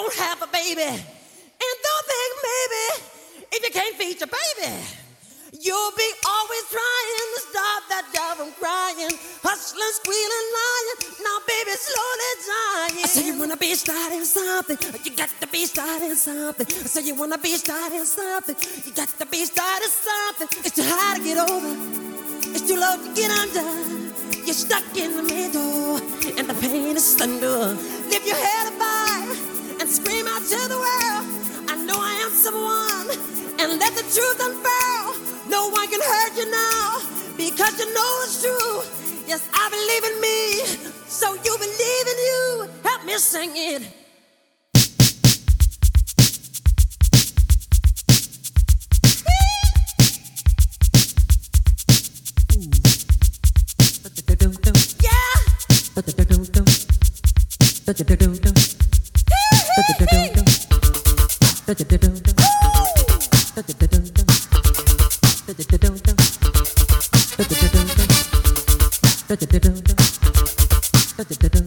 don't have a baby. And don't think maybe if you can't feed your baby, you'll be always trying to stop that dog from crying, hustling, squealing, lying. Now, baby, slowly dying. I say you wanna be starting something, you got to be starting something. I say you wanna be starting something, you got to be starting something. It's too hard to get over, it's too low to get under. You're stuck in the middle, and the pain is thunder. Lift your head up high and scream out to the world, I know I am someone, and let the truth unfurl. No one can hurt you now, because you know it's true. Yes, I believe in me, so you believe in you. Help me sing it. Yeah.